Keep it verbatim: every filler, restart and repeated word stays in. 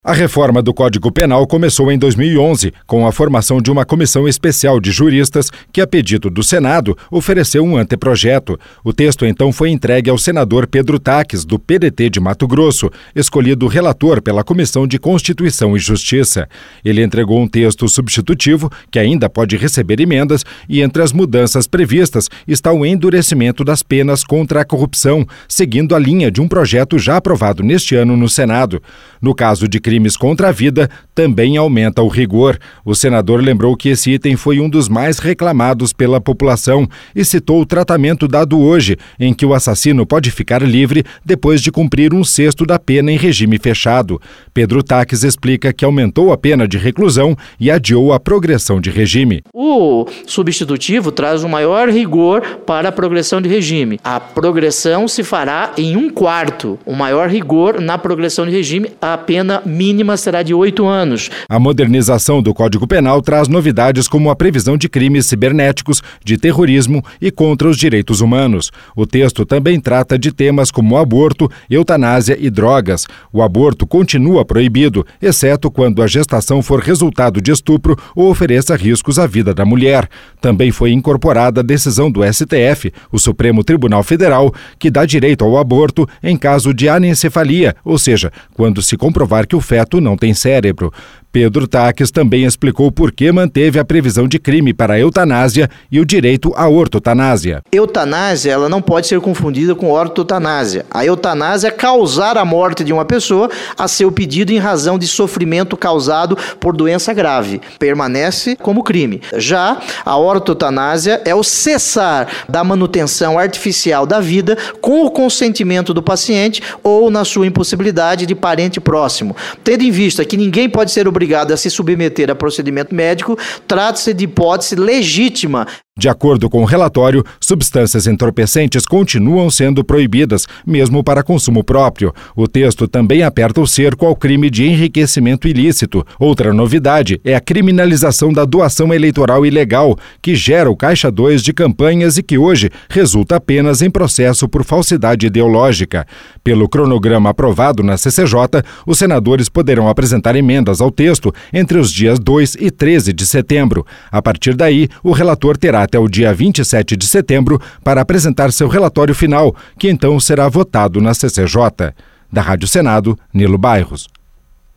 A reforma do Código Penal começou em dois mil e onze, com a formação de uma comissão especial de juristas que, a pedido do Senado, ofereceu um anteprojeto. O texto então foi entregue ao senador Pedro Taques, do P D T de Mato Grosso, escolhido relator pela Comissão de Constituição e Justiça. Ele entregou um texto substitutivo, que ainda pode receber emendas, e entre as mudanças previstas está o endurecimento das penas contra a corrupção, seguindo a linha de um projeto já aprovado neste ano no Senado. No caso de crimes contra a vida, também aumenta o rigor. O senador lembrou que esse item foi um dos mais reclamados pela população e citou o tratamento dado hoje, em que o assassino pode ficar livre depois de cumprir um sexto da pena em regime fechado. Pedro Taques explica que aumentou a pena de reclusão e adiou a progressão de regime. O substitutivo traz um maior rigor para a progressão de regime. A progressão se fará em um quarto. O maior rigor na progressão de regime, a pena mínima será de oito anos. A modernização do Código Penal traz novidades como a previsão de crimes cibernéticos, de terrorismo e contra os direitos humanos. O texto também trata de temas como aborto, eutanásia e drogas. O aborto continua proibido, exceto quando a gestação for resultado de estupro ou ofereça riscos à vida da mulher. Também foi incorporada a decisão do S T F, o Supremo Tribunal Federal, que dá direito ao aborto em caso de anencefalia, ou seja, quando se comprovar que o feto não tem cérebro. Pedro Taques também explicou por que manteve a previsão de crime para a eutanásia e o direito à ortotanásia. Eutanásia, ela não pode ser confundida com ortotanásia. A eutanásia é causar a morte de uma pessoa a seu pedido em razão de sofrimento causado por doença grave. Permanece como crime. Já a ortotanásia é o cessar da manutenção artificial da vida com o consentimento do paciente ou na sua impossibilidade de parente próximo. Tendo em vista que ninguém pode ser obrigado obrigado a se submeter a procedimento médico, trata-se de hipótese legítima. De acordo com o relatório, substâncias entorpecentes continuam sendo proibidas, mesmo para consumo próprio. O texto também aperta o cerco ao crime de enriquecimento ilícito. Outra novidade é a criminalização da doação eleitoral ilegal, que gera o caixa dois de campanhas e que hoje resulta apenas em processo por falsidade ideológica. Pelo cronograma aprovado na C C J, os senadores poderão apresentar emendas ao texto entre os dias dois e treze de setembro. A partir daí, o relator terá até o dia vinte e sete de setembro para apresentar seu relatório final, que então será votado na C C J. Da Rádio Senado, Nilo Bairros.